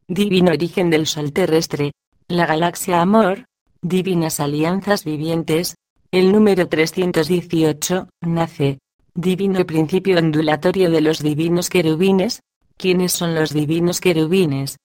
divino origen del Sol terrestre, la galaxia Amor, divinas alianzas vivientes, el número 318, nace, divino principio ondulatorio de los divinos querubines. ¿Quiénes son los divinos querubines?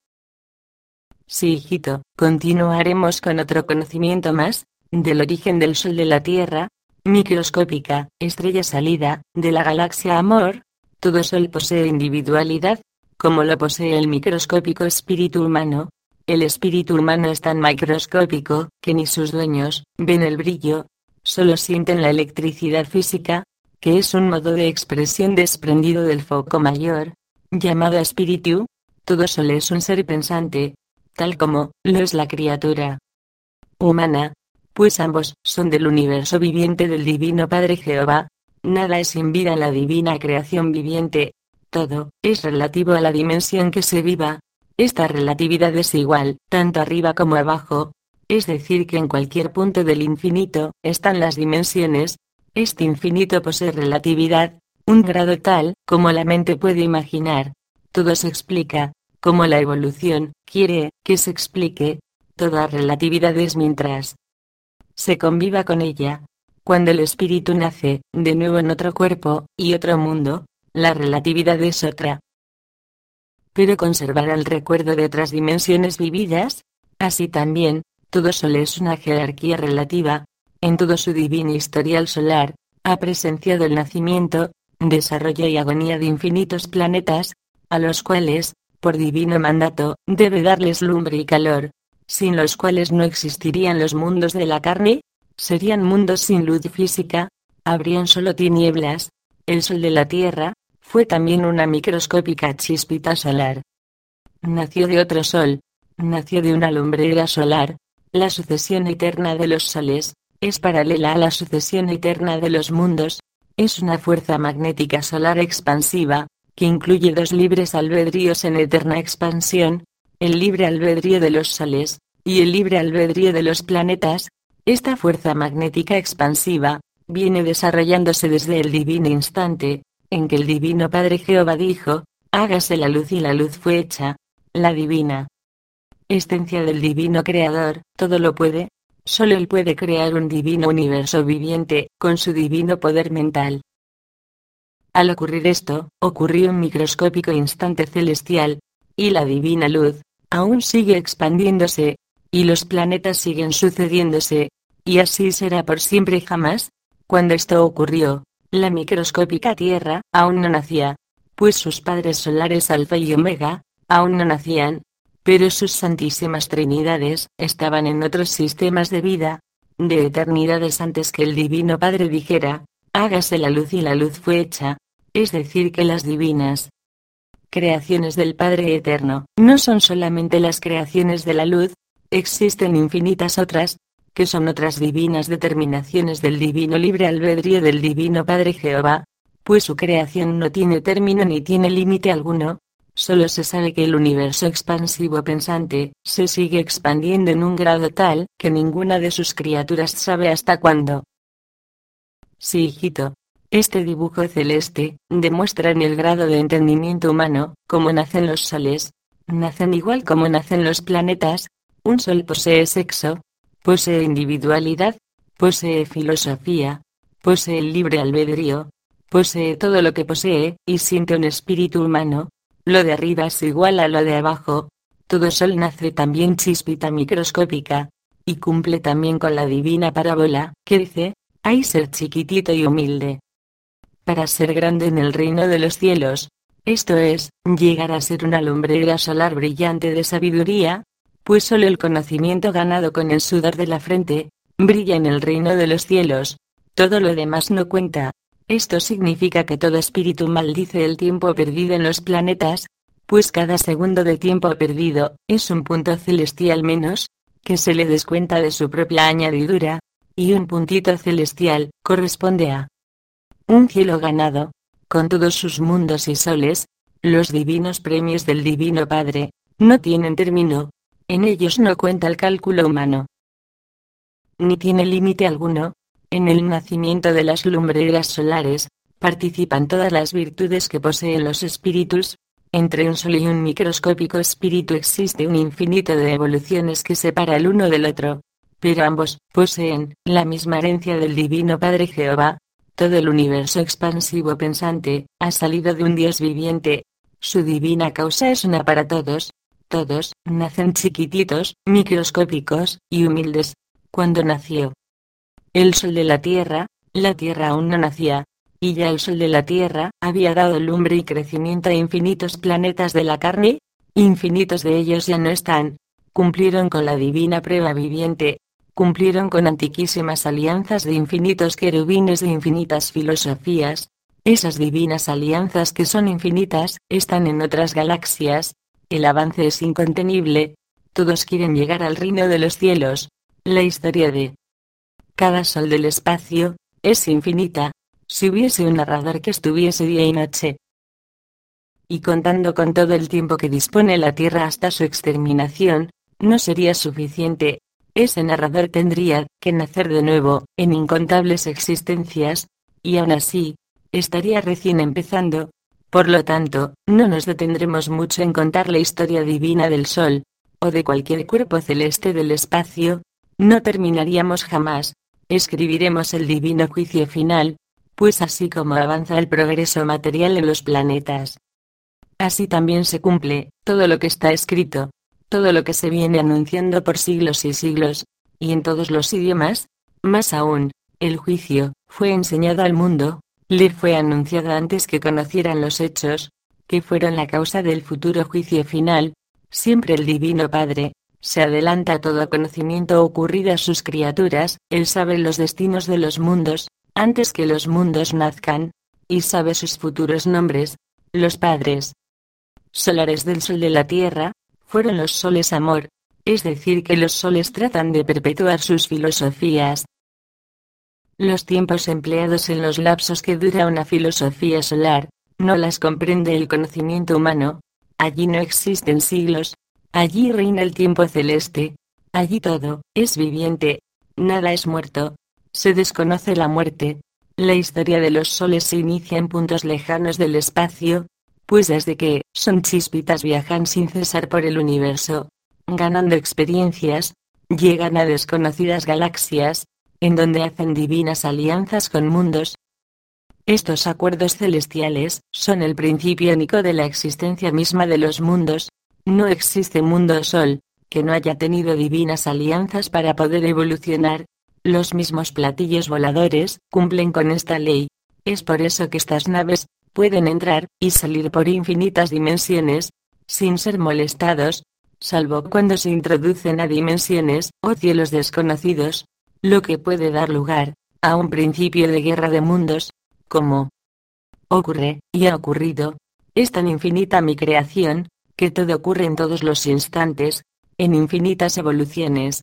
Sí, hijito, continuaremos con otro conocimiento más, del origen del Sol de la Tierra, microscópica, estrella salida, de la galaxia Amor. Todo Sol posee individualidad, como lo posee el microscópico espíritu humano. El espíritu humano es tan microscópico, que ni sus dueños ven el brillo, solo sienten la electricidad física, que es un modo de expresión desprendido del foco mayor, llamado espíritu. Todo Sol es un ser pensante, tal como lo es la criatura humana, pues ambos son del universo viviente del Divino Padre Jehová. Nada es sin vida en la divina creación viviente, todo es relativo a la dimensión que se viva. Esta relatividad es igual, tanto arriba como abajo, es decir que en cualquier punto del infinito están las dimensiones. Este infinito posee relatividad, un grado tal como la mente puede imaginar. Todo se explica, como la evolución quiere que se explique. Toda relatividad es mientras se conviva con ella. Cuando el espíritu nace, de nuevo en otro cuerpo, y otro mundo, la relatividad es otra. Pero conservará el recuerdo de otras dimensiones vividas. Así también, todo Sol es una jerarquía relativa. En todo su divino historial solar, ha presenciado el nacimiento, desarrollo y agonía de infinitos planetas, a los cuales, por divino mandato, debe darles lumbre y calor, sin los cuales no existirían los mundos de la carne. Serían mundos sin luz física, habrían solo tinieblas. El Sol de la Tierra fue también una microscópica chispita solar. Nació de otro Sol, nació de una lumbrera solar. La sucesión eterna de los soles es paralela a la sucesión eterna de los mundos. Es una fuerza magnética solar expansiva, que incluye dos libres albedríos en eterna expansión, el libre albedrío de los soles, y el libre albedrío de los planetas. Esta fuerza magnética expansiva viene desarrollándose desde el divino instante, en que el Divino Padre Jehová dijo, hágase la luz y la luz fue hecha. La divina esencia del divino creador, todo lo puede. Solo él puede crear un divino universo viviente, con su divino poder mental. Al ocurrir esto, ocurrió un microscópico instante celestial, y la divina luz aún sigue expandiéndose, y los planetas siguen sucediéndose, y así será por siempre y jamás. Cuando esto ocurrió, la microscópica Tierra aún no nacía, pues sus padres solares Alfa y Omega aún no nacían, pero sus santísimas trinidades estaban en otros sistemas de vida, de eternidades antes que el Divino Padre dijera, hágase la luz y la luz fue hecha. Es decir que las divinas creaciones del Padre Eterno no son solamente las creaciones de la luz, existen infinitas otras, que son otras divinas determinaciones del divino libre albedrío del Divino Padre Jehová, pues su creación no tiene término ni tiene límite alguno. Solo se sabe que el universo expansivo pensante se sigue expandiendo en un grado tal que ninguna de sus criaturas sabe hasta cuándo. Sí, hijito. Este dibujo celeste demuestra en el grado de entendimiento humano cómo nacen los soles. Nacen igual como nacen los planetas. Un sol posee sexo, posee individualidad, posee filosofía, posee el libre albedrío, posee todo lo que posee y siente un espíritu humano. Lo de arriba es igual a lo de abajo. Todo sol nace también chispita microscópica, y cumple también con la divina parábola, que dice, hay ser chiquitito y humilde para ser grande en el reino de los cielos, esto es, llegar a ser una lumbrera solar brillante de sabiduría, pues solo el conocimiento ganado con el sudor de la frente, brilla en el reino de los cielos, todo lo demás no cuenta. Esto significa que todo espíritu maldice el tiempo perdido en los planetas, pues cada segundo de tiempo perdido es un punto celestial menos, que se le descuenta de su propia añadidura, y un puntito celestial corresponde a un cielo ganado, con todos sus mundos y soles. Los divinos premios del Divino Padre no tienen término, en ellos no cuenta el cálculo humano, ni tiene límite alguno. En el nacimiento de las lumbreras solares participan todas las virtudes que poseen los espíritus, Entre un sol y un microscópico espíritu existe un infinito de evoluciones que separa el uno del otro. Pero ambos poseen la misma herencia del Divino Padre Jehová. Todo el universo expansivo pensante ha salido de un Dios viviente. Su divina causa es una para todos. Todos nacen chiquititos, microscópicos y humildes. Cuando nació el sol de la tierra aún no nacía. Y ya el sol de la tierra había dado lumbre y crecimiento a infinitos planetas de la carne. Infinitos de ellos ya no están. Cumplieron con la divina prueba viviente. Cumplieron con antiquísimas alianzas de infinitos querubines de infinitas filosofías. Esas divinas alianzas que son infinitas, están en otras galaxias. El avance es incontenible. Todos quieren llegar al reino de los cielos. La historia de cada sol del espacio es infinita. Si hubiese un narrador que estuviese día y noche, y contando con todo el tiempo que dispone la Tierra hasta su exterminación, no sería suficiente. Ese narrador tendría que nacer de nuevo, en incontables existencias, y aún así, estaría recién empezando. Por lo tanto, no nos detendremos mucho en contar la historia divina del Sol, o de cualquier cuerpo celeste del espacio. No terminaríamos jamás. Escribiremos el divino juicio final, pues así como avanza el progreso material en los planetas, así también se cumple todo lo que está escrito. Todo lo que se viene anunciando por siglos y siglos, y en todos los idiomas. Más aún, el juicio fue enseñado al mundo, le fue anunciado antes que conocieran los hechos, que fueron la causa del futuro juicio final. Siempre el Divino Padre se adelanta a todo conocimiento ocurrido a sus criaturas. Él sabe los destinos de los mundos, antes que los mundos nazcan, y sabe sus futuros nombres. Los padres solares del sol de la tierra fueron los soles amor, es decir que los soles tratan de perpetuar sus filosofías. Los tiempos empleados en los lapsos que dura una filosofía solar, no las comprende el conocimiento humano. Allí no existen siglos, allí reina el tiempo celeste, allí todo es viviente, nada es muerto, se desconoce la muerte. La historia de los soles se inicia en puntos lejanos del espacio, pues desde que son chispitas viajan sin cesar por el universo, ganando experiencias, llegan a desconocidas galaxias, en donde hacen divinas alianzas con mundos. Estos acuerdos celestiales son el principio único de la existencia misma de los mundos. No existe mundo sol que no haya tenido divinas alianzas para poder evolucionar. Los mismos platillos voladores cumplen con esta ley. Es por eso que estas naves pueden entrar y salir por infinitas dimensiones, sin ser molestados, salvo cuando se introducen a dimensiones o cielos desconocidos, lo que puede dar lugar a un principio de guerra de mundos, como ocurre y ha ocurrido. Es tan infinita mi creación, que todo ocurre en todos los instantes, en infinitas evoluciones.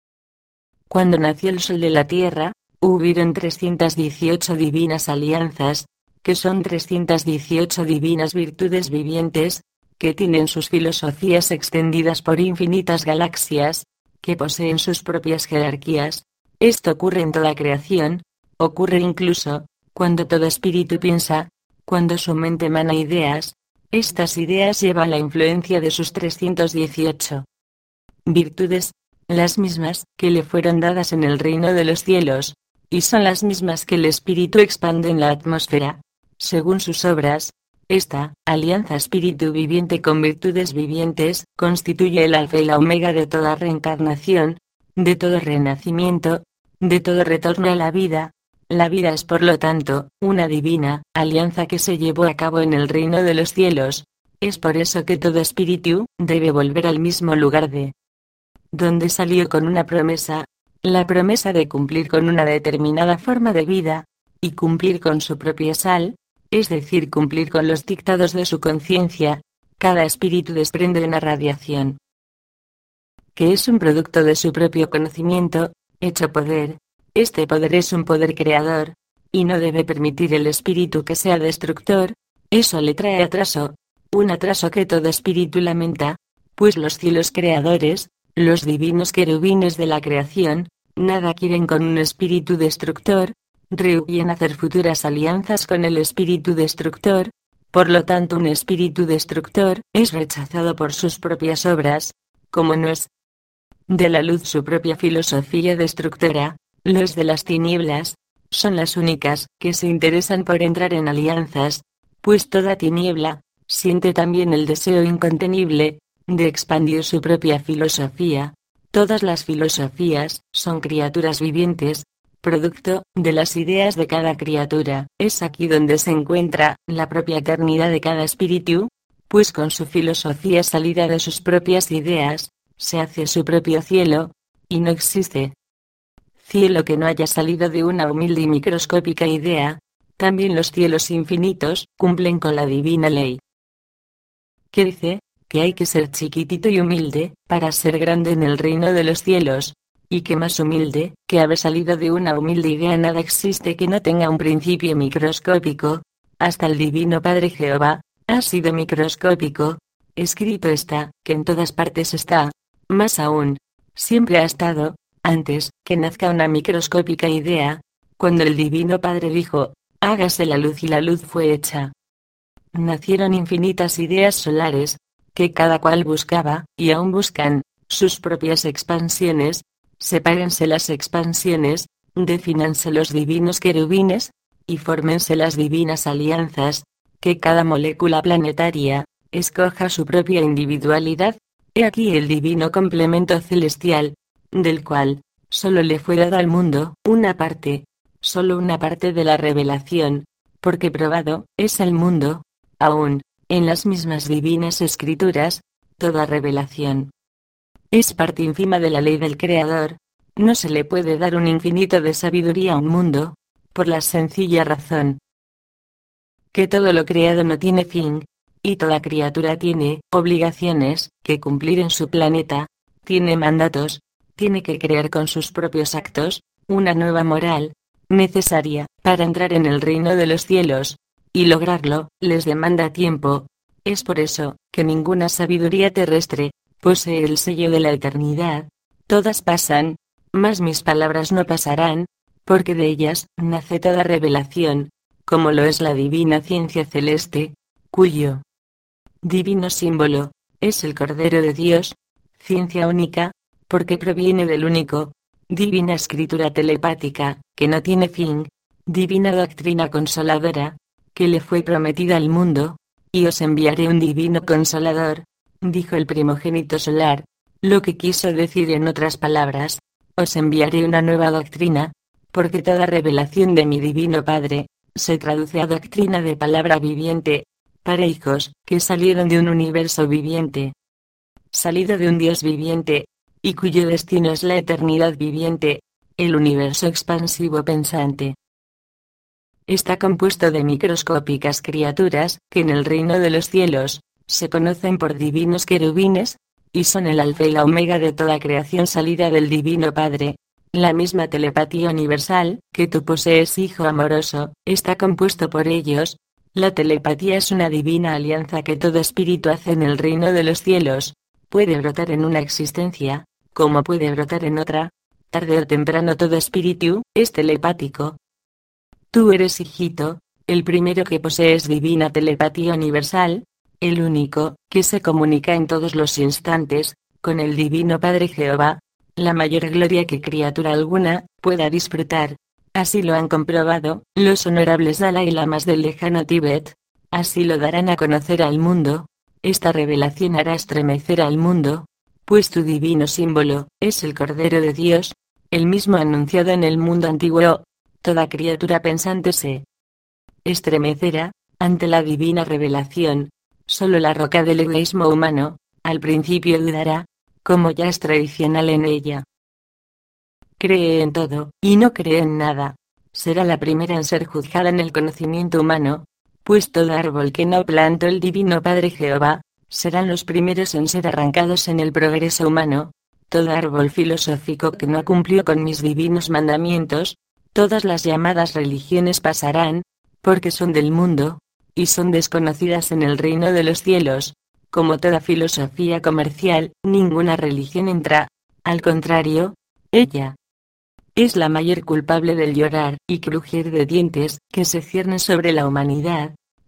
Cuando nació el sol de la tierra, hubieron 318 divinas alianzas, que son 318 divinas virtudes vivientes, que tienen sus filosofías extendidas por infinitas galaxias, que poseen sus propias jerarquías. Esto ocurre en toda creación, ocurre incluso cuando todo espíritu piensa, cuando su mente emana ideas. Estas ideas llevan la influencia de sus 318 virtudes, las mismas que le fueron dadas en el reino de los cielos, y son las mismas que el espíritu expande en la atmósfera. Según sus obras, esta alianza espíritu viviente con virtudes vivientes constituye el alfa y la omega de toda reencarnación, de todo renacimiento, de todo retorno a la vida. La vida es por lo tanto una divina alianza que se llevó a cabo en el reino de los cielos. Es por eso que todo espíritu debe volver al mismo lugar de donde salió con una promesa, la promesa de cumplir con una determinada forma de vida, y cumplir con su propia sal, es decir, cumplir con los dictados de su conciencia. Cada espíritu desprende una radiación, que es un producto de su propio conocimiento, hecho poder. Este poder es un poder creador, y no debe permitir el espíritu que sea destructor. Eso le trae atraso, un atraso que todo espíritu lamenta, pues los cielos creadores, los divinos querubines de la creación, nada quieren con un espíritu destructor. Rehúyen hacer futuras alianzas con el espíritu destructor, Por lo tanto, un espíritu destructor es rechazado por sus propias obras, como no es de la luz su propia filosofía destructora. Los de las tinieblas son las únicas que se interesan por entrar en alianzas, pues toda tiniebla siente también el deseo incontenible de expandir su propia filosofía. Todas las filosofías son criaturas vivientes, producto de las ideas de cada criatura. Es aquí donde se encuentra la propia eternidad de cada espíritu, pues con su filosofía salida de sus propias ideas, se hace su propio cielo, y no existe cielo que no haya salido de una humilde y microscópica idea. También los cielos infinitos cumplen con la divina ley, que dice que hay que ser chiquitito y humilde para ser grande en el reino de los cielos, y que más humilde que haber salido de una humilde idea nada existe que no tenga un principio microscópico. Hasta el Divino Padre Jehová ha sido microscópico. Escrito está que en todas partes está, más aún, siempre ha estado, antes que nazca una microscópica idea. Cuando el Divino Padre dijo, hágase la luz, y la luz fue hecha, nacieron infinitas ideas solares, que cada cual buscaba, y aún buscan, sus propias expansiones. Sepárense las expansiones, defínanse los divinos querubines, y fórmense las divinas alianzas, que cada molécula planetaria escoja su propia individualidad. He aquí el divino complemento celestial, del cual solo le fue dada al mundo una parte, solo una parte de la revelación, porque probado es el mundo, aún, en las mismas divinas escrituras, toda revelación es parte ínfima de la ley del Creador. No se le puede dar un infinito de sabiduría a un mundo, por la sencilla razón que todo lo creado no tiene fin, y toda criatura tiene obligaciones que cumplir en su planeta, tiene mandatos, tiene que crear con sus propios actos una nueva moral, necesaria para entrar en el reino de los cielos, y lograrlo les demanda tiempo. Es por eso que ninguna sabiduría terrestre posee el sello de la eternidad. Todas pasan, mas mis palabras no pasarán, porque de ellas nace toda revelación, como lo es la divina ciencia celeste, cuyo divino símbolo es el Cordero de Dios, ciencia única, porque proviene del único, divina escritura telepática, que no tiene fin, divina doctrina consoladora, que le fue prometida al mundo. Y os enviaré un divino consolador, dijo el primogénito solar. Lo que quiso decir en otras palabras, os enviaré una nueva doctrina, porque toda revelación de mi divino Padre se traduce a doctrina de palabra viviente, para hijos que salieron de un universo viviente, salido de un Dios viviente, y cuyo destino es la eternidad viviente, el universo expansivo pensante. Está compuesto de microscópicas criaturas que en el reino de los cielos se conocen por divinos querubines, y son el alfa y la omega de toda creación salida del Divino Padre. La misma telepatía universal que tú posees, hijo amoroso, está compuesto por ellos. La telepatía es una divina alianza que todo espíritu hace en el reino de los cielos. Puede brotar en una existencia, como puede brotar en otra. Tarde o temprano todo espíritu es telepático. Tú eres, hijito, el primero que posees divina telepatía universal, el único que se comunica en todos los instantes con el Divino Padre Jehová, la mayor gloria que criatura alguna pueda disfrutar. Así lo han comprobado los honorables Dalai Lamas del lejano Tíbet. Así lo darán a conocer al mundo. Esta revelación hará estremecer al mundo, pues tu divino símbolo es el Cordero de Dios, el mismo anunciado en el mundo antiguo. Toda criatura pensante se estremecerá ante la divina revelación. Solo la roca del egoísmo humano, al principio dudará, como ya es tradicional en ella. Cree en todo, y no cree en nada. Será la primera en ser juzgada en el conocimiento humano, pues todo árbol que no plantó el Divino Padre Jehová, serán los primeros en ser arrancados en el progreso humano. Todo árbol filosófico que no cumplió con mis divinos mandamientos, todas las llamadas religiones pasarán, porque son del mundo, y son desconocidas en el reino de los cielos. Como toda filosofía comercial, ninguna religión entra. Al contrario, ella es la mayor culpable del llorar y crujir de dientes que se cierne sobre la humanidad.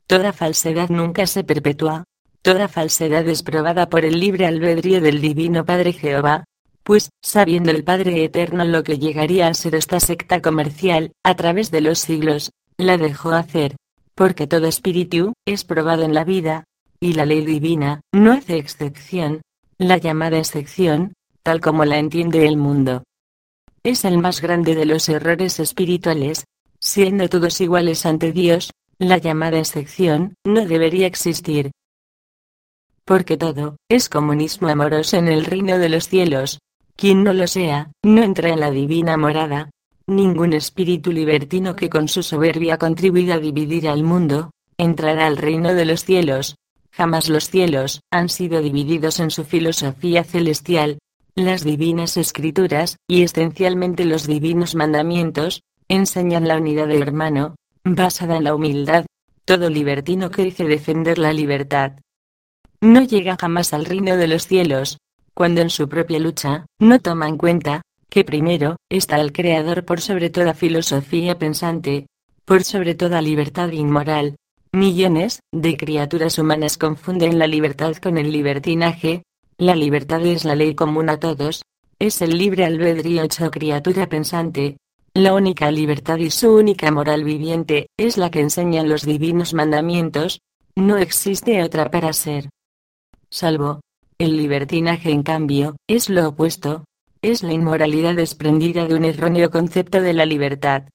Toda falsedad nunca se perpetúa. Toda falsedad es probada por el libre albedrío del Divino Padre Jehová. Pues, sabiendo el Padre Eterno lo que llegaría a ser esta secta comercial, a través de los siglos, la dejó hacer. Porque todo espíritu es probado en la vida, y la ley divina no hace excepción. La llamada excepción, tal como la entiende el mundo, es el más grande de los errores espirituales. Siendo todos iguales ante Dios, la llamada excepción no debería existir. Porque todo es comunismo amoroso en el reino de los cielos. Quien no lo sea, no entra en la divina morada. Ningún espíritu libertino que con su soberbia contribuya a dividir al mundo, entrará al reino de los cielos. Jamás los cielos han sido divididos en su filosofía celestial. Las divinas escrituras, y esencialmente los divinos mandamientos, enseñan la unidad de hermano, basada en la humildad. Todo libertino que dice defender la libertad no llega jamás al reino de los cielos, cuando en su propia lucha, no toma en cuenta, que primero, está el Creador por sobre toda filosofía pensante, por sobre toda libertad inmoral. Millones de criaturas humanas confunden la libertad con el libertinaje. La libertad es la ley común a todos, es el libre albedrío hecho criatura pensante. La única libertad y su única moral viviente, es la que enseñan los divinos mandamientos. No existe otra para ser salvo. El libertinaje, en cambio, es lo opuesto. Es la inmoralidad desprendida de un erróneo concepto de la libertad.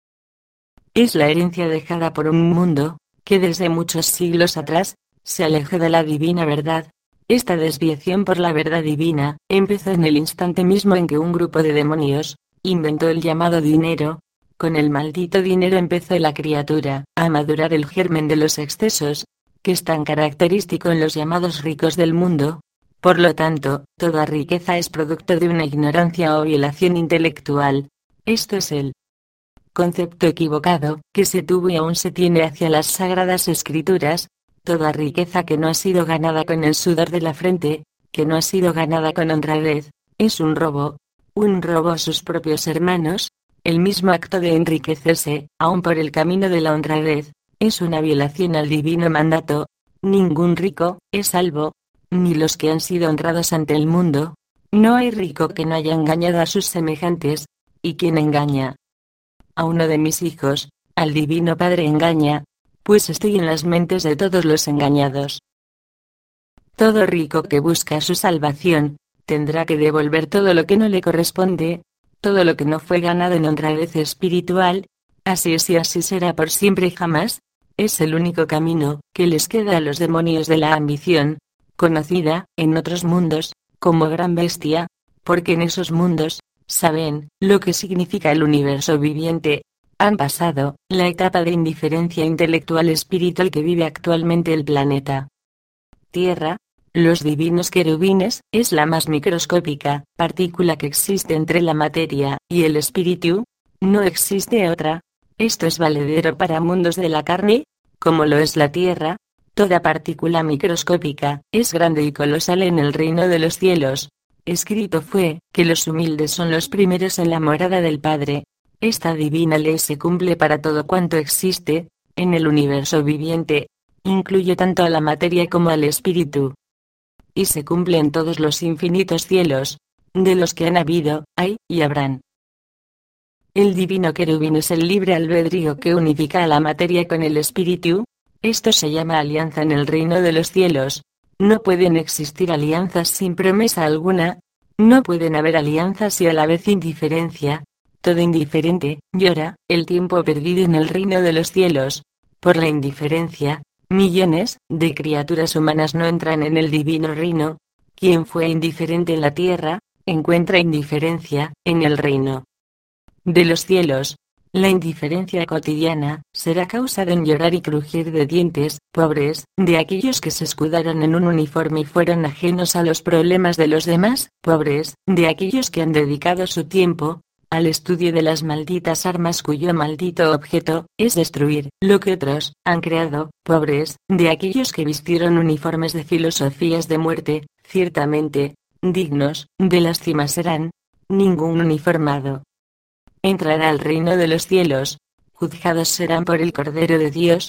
Es la herencia dejada por un mundo, que desde muchos siglos atrás, se alejó de la divina verdad. Esta desviación por la verdad divina, empezó en el instante mismo en que un grupo de demonios, inventó el llamado dinero. Con el maldito dinero empezó la criatura, a madurar el germen de los excesos, que es tan característico en los llamados ricos del mundo. Por lo tanto, toda riqueza es producto de una ignorancia o violación intelectual. Esto es el concepto equivocado que se tuvo y aún se tiene hacia las sagradas escrituras. Toda riqueza que no ha sido ganada con el sudor de la frente, que no ha sido ganada con honradez, es un robo a sus propios hermanos. El mismo acto de enriquecerse, aun por el camino de la honradez, es una violación al divino mandato. Ningún rico es salvo, ni los que han sido honrados ante el mundo. No hay rico que no haya engañado a sus semejantes, y quien engaña a uno de mis hijos, al Divino Padre engaña, pues estoy en las mentes de todos los engañados. Todo rico que busca su salvación, tendrá que devolver todo lo que no le corresponde, todo lo que no fue ganado en honradez espiritual. Así es y así será por siempre y jamás. Es el único camino que les queda a los demonios de la ambición, conocida, en otros mundos, como gran bestia, porque en esos mundos, saben lo que significa el universo viviente. Han pasado la etapa de indiferencia intelectual espiritual que vive actualmente el planeta Tierra. Los divinos querubines es la más microscópica partícula que existe entre la materia y el espíritu. No existe otra. Esto es valedero para mundos de la carne, como lo es la Tierra. Toda partícula microscópica es grande y colosal en el reino de los cielos. Escrito fue que los humildes son los primeros en la morada del Padre. Esta divina ley se cumple para todo cuanto existe en el universo viviente. Incluye tanto a la materia como al espíritu. Y se cumple en todos los infinitos cielos, de los que han habido, hay y habrán. El divino querubín es el libre albedrío que unifica a la materia con el espíritu. Esto se llama alianza en el reino de los cielos. No pueden existir alianzas sin promesa alguna. No pueden haber alianzas y a la vez indiferencia. Todo indiferente llora el tiempo perdido en el reino de los cielos. Por la indiferencia, millones de criaturas humanas no entran en el divino reino. Quien fue indiferente en la tierra, encuentra indiferencia en el reino de los cielos. La indiferencia cotidiana será causa de un llorar y crujir de dientes, pobres, de aquellos que se escudaron en un uniforme y fueron ajenos a los problemas de los demás, pobres, de aquellos que han dedicado su tiempo al estudio de las malditas armas cuyo maldito objeto es destruir lo que otros han creado, pobres, de aquellos que vistieron uniformes de filosofías de muerte. Ciertamente, dignos de lástima serán. Ningún uniformado entrará al reino de los cielos. Juzgados serán por el Cordero de Dios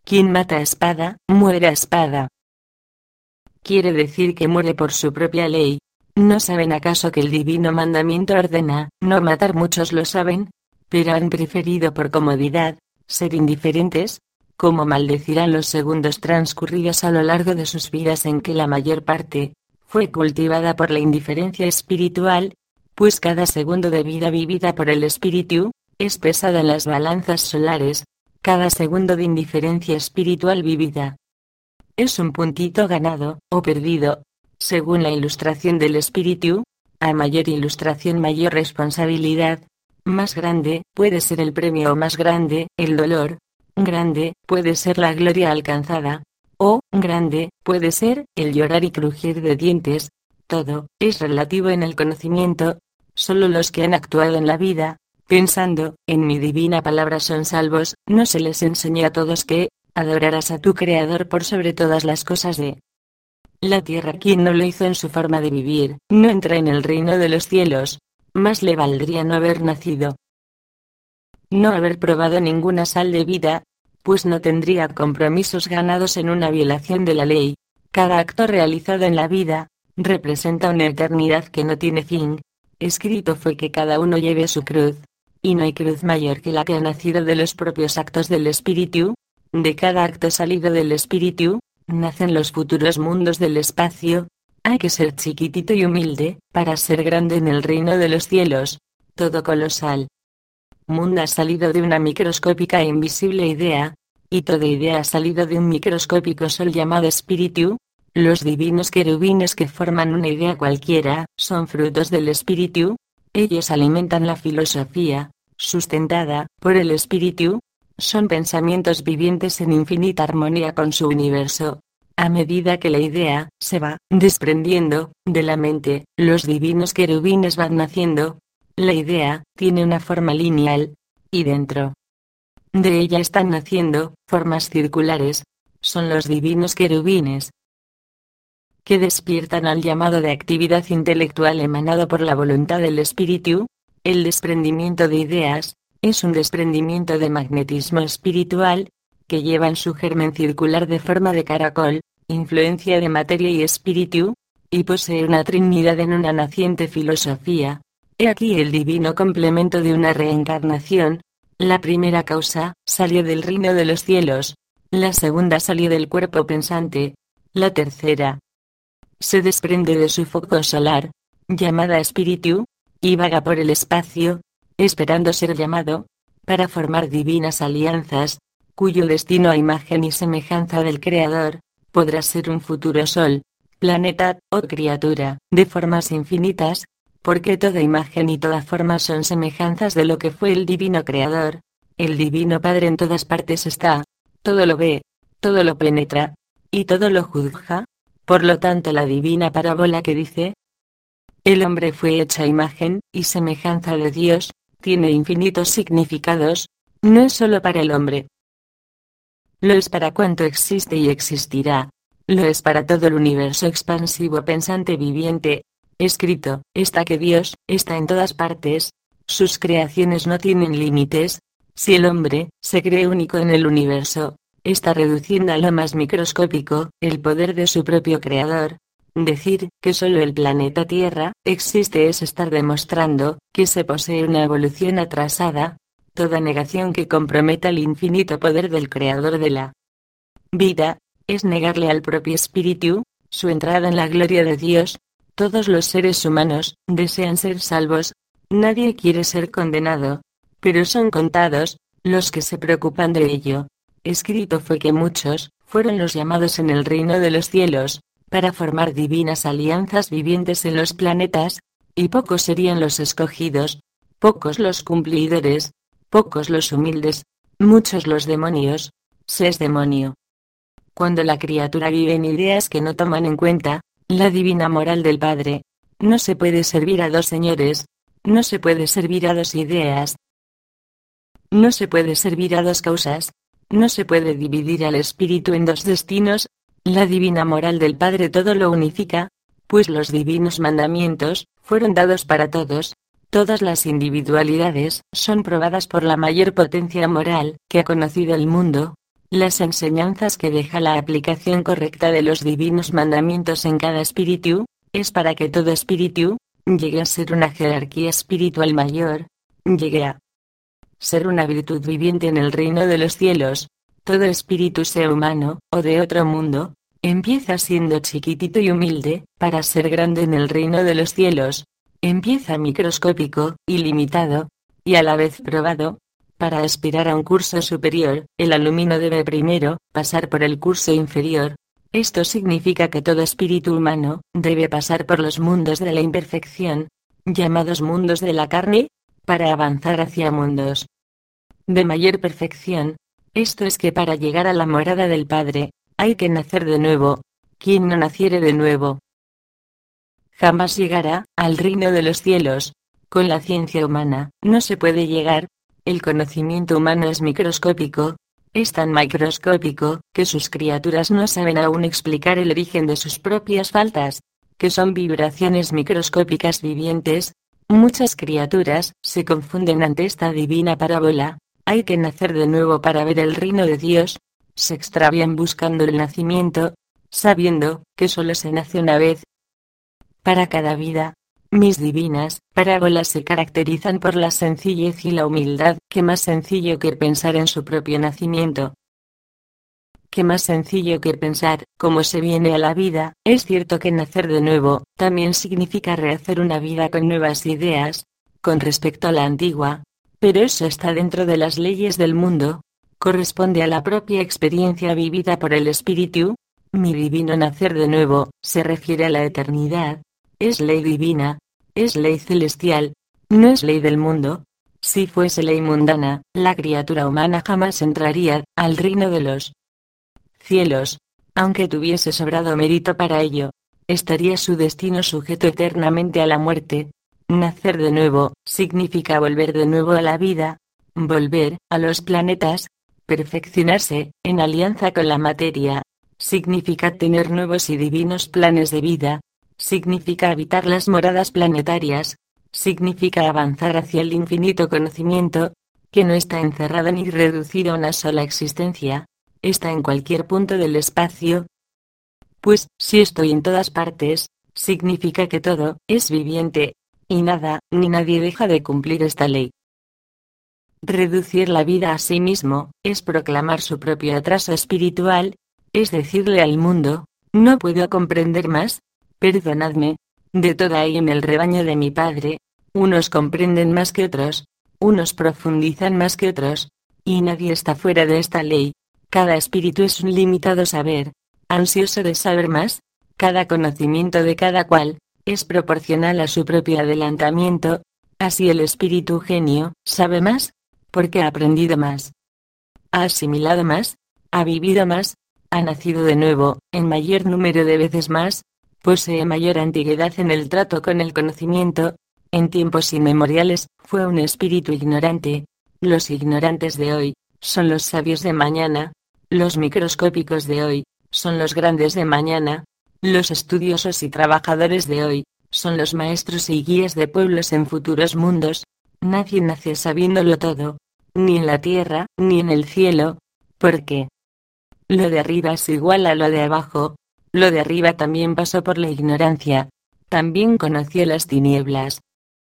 Quien mata a espada, muere a espada. Quiere decir que muere por su propia ley. ¿No saben acaso que el divino mandamiento ordena no matar? Muchos lo saben, pero han preferido por comodidad ser indiferentes. ¿Cómo maldecirán los segundos transcurridos a lo largo de sus vidas en que la mayor parte fue cultivada por la indiferencia espiritual? Pues cada segundo de vida vivida por el espíritu es pesada en las balanzas solares. Cada segundo de indiferencia espiritual vivida es un puntito ganado o perdido. Según la ilustración del espíritu, a mayor ilustración mayor responsabilidad. Más grande puede ser el premio o más grande el dolor. Grande puede ser la gloria alcanzada. O grande puede ser el llorar y crujir de dientes. Todo es relativo en el conocimiento. Solo los que han actuado en la vida, pensando en mi divina palabra, son salvos. No se les enseñó a todos que adorarás a tu Creador por sobre todas las cosas de la tierra. Quien no lo hizo en su forma de vivir, no entra en el reino de los cielos. Más le valdría no haber nacido, no haber probado ninguna sal de vida, pues no tendría compromisos ganados en una violación de la ley. Cada acto realizado en la vida representa una eternidad que no tiene fin. Escrito fue que cada uno lleve su cruz, y no hay cruz mayor que la que ha nacido de los propios actos del espíritu. De cada acto salido del espíritu nacen los futuros mundos del espacio. Hay que ser chiquitito y humilde para ser grande en el reino de los cielos. Todo colosal mundo ha salido de una microscópica e invisible idea, y toda idea ha salido de un microscópico sol llamado espíritu. Los divinos querubines que forman una idea cualquiera son frutos del espíritu. Ellos alimentan la filosofía, sustentada por el espíritu. Son pensamientos vivientes en infinita armonía con su universo. A medida que la idea se va desprendiendo de la mente, los divinos querubines van naciendo. La idea tiene una forma lineal, y dentro de ella están naciendo formas circulares. Son los divinos querubines que despiertan al llamado de actividad intelectual emanado por la voluntad del espíritu. El desprendimiento de ideas es un desprendimiento de magnetismo espiritual, que lleva en su germen circular de forma de caracol, influencia de materia y espíritu, y posee una trinidad en una naciente filosofía. He aquí el divino complemento de una reencarnación. La primera causa salió del reino de los cielos, la segunda salió del cuerpo pensante, la tercera se desprende de su foco solar, llamada espíritu, y vaga por el espacio, esperando ser llamado, para formar divinas alianzas, cuyo destino a imagen y semejanza del Creador, podrá ser un futuro sol, planeta, o criatura, de formas infinitas, porque toda imagen y toda forma son semejanzas de lo que fue el divino Creador. El divino Padre en todas partes está, todo lo ve, todo lo penetra, y todo lo juzga. Por lo tanto, la divina parábola que dice: el hombre fue hecha imagen y semejanza de Dios, tiene infinitos significados. No es solo para el hombre, lo es para cuanto existe y existirá, lo es para todo el universo expansivo pensante viviente. Escrito está que Dios está en todas partes, sus creaciones no tienen límites. Si el hombre se cree único en el universo, está reduciendo a lo más microscópico el poder de su propio Creador. Decir que solo el planeta Tierra existe es estar demostrando que se posee una evolución atrasada. Toda negación que comprometa el infinito poder del Creador de la vida es negarle al propio espíritu su entrada en la gloria de Dios. Todos los seres humanos desean ser salvos. Nadie quiere ser condenado, pero son contados los que se preocupan de ello. Escrito fue que muchos fueron los llamados en el reino de los cielos para formar divinas alianzas vivientes en los planetas, y pocos serían los escogidos, pocos los cumplidores, pocos los humildes, muchos los demonios. Se es demonio cuando la criatura vive en ideas que no toman en cuenta la divina moral del Padre. No se puede servir a dos señores, no se puede servir a dos ideas, no se puede servir a dos causas, no se puede dividir al espíritu en dos destinos. La divina moral del Padre todo lo unifica, pues los divinos mandamientos fueron dados para todos. Todas las individualidades son probadas por la mayor potencia moral que ha conocido el mundo. Las enseñanzas que deja la aplicación correcta de los divinos mandamientos en cada espíritu, es para que todo espíritu llegue a ser una jerarquía espiritual mayor, llegue a ser una virtud viviente en el reino de los cielos. Todo espíritu, sea humano o de otro mundo, empieza siendo chiquitito y humilde, para ser grande en el reino de los cielos. Empieza microscópico y limitado, y a la vez probado. Para aspirar a un curso superior, el alumno debe primero pasar por el curso inferior. Esto significa que todo espíritu humano debe pasar por los mundos de la imperfección, llamados mundos de la carne, para avanzar hacia mundos de mayor perfección. Esto es que para llegar a la morada del Padre, hay que nacer de nuevo. Quien no naciere de nuevo, jamás llegará al reino de los cielos. Con la ciencia humana, no se puede llegar. El conocimiento humano es microscópico. Es tan microscópico, que sus criaturas no saben aún explicar el origen de sus propias faltas, que son vibraciones microscópicas vivientes. Muchas criaturas se confunden ante esta divina parábola. Hay que nacer de nuevo para ver el reino de Dios. Se extravían buscando el nacimiento, sabiendo que solo se nace una vez para cada vida. Mis divinas parábolas se caracterizan por la sencillez y la humildad. ¿Qué más sencillo que pensar en su propio nacimiento? ¿Qué más sencillo que pensar cómo se viene a la vida? Es cierto que nacer de nuevo también significa rehacer una vida con nuevas ideas, con respecto a la antigua, pero eso está dentro de las leyes del mundo, corresponde a la propia experiencia vivida por el espíritu. Mi divino nacer de nuevo se refiere a la eternidad. Es ley divina, es ley celestial, no es ley del mundo. Si fuese ley mundana, la criatura humana jamás entraría al reino de los cielos, aunque tuviese sobrado mérito para ello. Estaría su destino sujeto eternamente a la muerte. Nacer de nuevo significa volver de nuevo a la vida, volver a los planetas, perfeccionarse en alianza con la materia. Significa tener nuevos y divinos planes de vida. Significa habitar las moradas planetarias. Significa avanzar hacia el infinito conocimiento, que no está encerrado ni reducido a una sola existencia. Está en cualquier punto del espacio. Pues, si estoy en todas partes, significa que todo es viviente, y nada ni nadie deja de cumplir esta ley. Reducir la vida a sí mismo es proclamar su propio atraso espiritual, es decirle al mundo: no puedo comprender más. Perdonadme. De toda hay en el rebaño de mi Padre. Unos comprenden más que otros, unos profundizan más que otros, y nadie está fuera de esta ley. Cada espíritu es un limitado saber, ansioso de saber más. Cada conocimiento de cada cual es proporcional a su propio adelantamiento. Así el espíritu genio sabe más, porque ha aprendido más, ha asimilado más, ha vivido más, ha nacido de nuevo, en mayor número de veces más. Posee mayor antigüedad en el trato con el conocimiento. En tiempos inmemoriales, fue un espíritu ignorante. Los ignorantes de hoy son los sabios de mañana. Los microscópicos de hoy son los grandes de mañana. Los estudiosos y trabajadores de hoy son los maestros y guías de pueblos en futuros mundos. Nadie nace sabiéndolo todo, ni en la tierra, ni en el cielo, porque lo de arriba es igual a lo de abajo. Lo de arriba también pasó por la ignorancia, también conoció las tinieblas.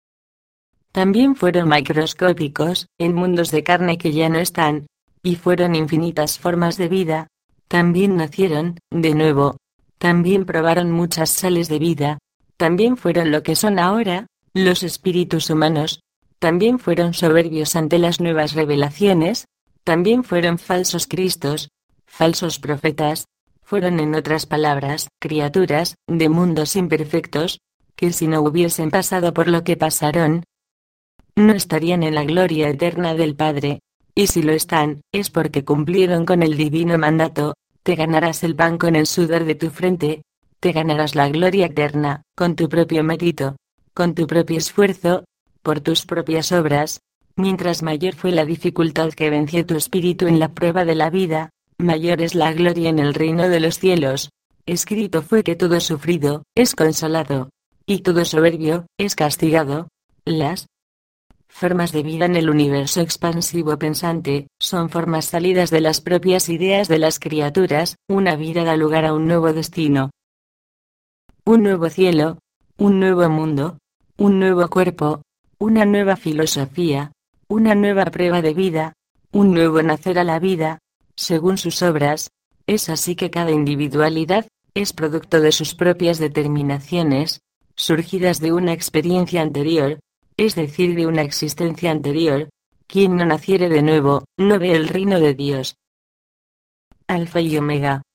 También fueron microscópicos, en mundos de carne que ya no están, y fueron infinitas formas de vida. También nacieron, de nuevo. También probaron muchas sales de vida. También fueron lo que son ahora, los espíritus humanos. También fueron soberbios ante las nuevas revelaciones. También fueron falsos cristos, falsos profetas. Fueron, en otras palabras, criaturas de mundos imperfectos, que si no hubiesen pasado por lo que pasaron, no estarían en la gloria eterna del Padre. Y si lo están, es porque cumplieron con el divino mandato. Te ganarás el pan con el sudor de tu frente. Te ganarás la gloria eterna, con tu propio mérito, con tu propio esfuerzo, por tus propias obras. Mientras mayor fue la dificultad que venció tu espíritu en la prueba de la vida, mayor es la gloria en el reino de los cielos. Escrito fue que todo sufrido es consolado, y todo soberbio es castigado. Las formas de vida en el universo expansivo pensante, son formas salidas de las propias ideas de las criaturas. Una vida da lugar a un nuevo destino, un nuevo cielo, un nuevo mundo, un nuevo cuerpo, una nueva filosofía, una nueva prueba de vida, un nuevo nacer a la vida, según sus obras. Es así que cada individualidad es producto de sus propias determinaciones, surgidas de una experiencia anterior, es decir, de una existencia anterior. Quien no naciere de nuevo, no ve el reino de Dios. Alfa y Omega.